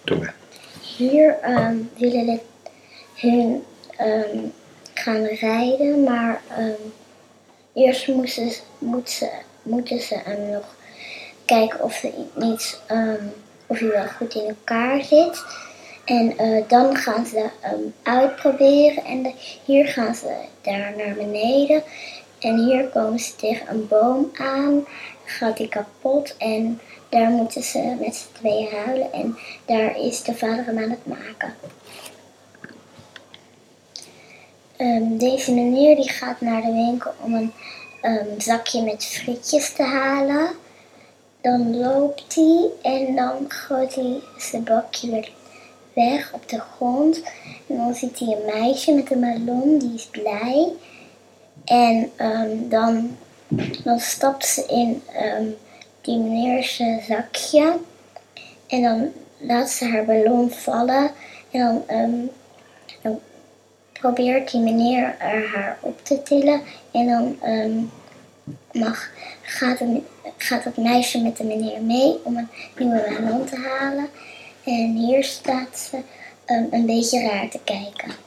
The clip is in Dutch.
Doe maar. Hier willen hun gaan rijden, maar eerst moeten ze nog kijken of hij wel goed in elkaar zit. En dan gaan ze uitproberen en hier gaan ze daar naar beneden. En hier komen ze tegen een boom aan, gaat die kapot en daar moeten ze met z'n tweeën huilen. En daar is de vader hem aan het maken. Deze meneer die gaat naar de winkel om een zakje met frietjes te halen. Dan loopt hij en dan gooit hij zijn bakje weer weg op de grond. En dan ziet hij een meisje met een ballon, die is blij. En dan stapt ze in die meneers zakje. En dan laat ze haar ballon vallen. En dan probeert die meneer haar op te tillen. En dan gaat het meisje met de meneer mee om een nieuwe ballon te halen. En hier staat ze een beetje raar te kijken.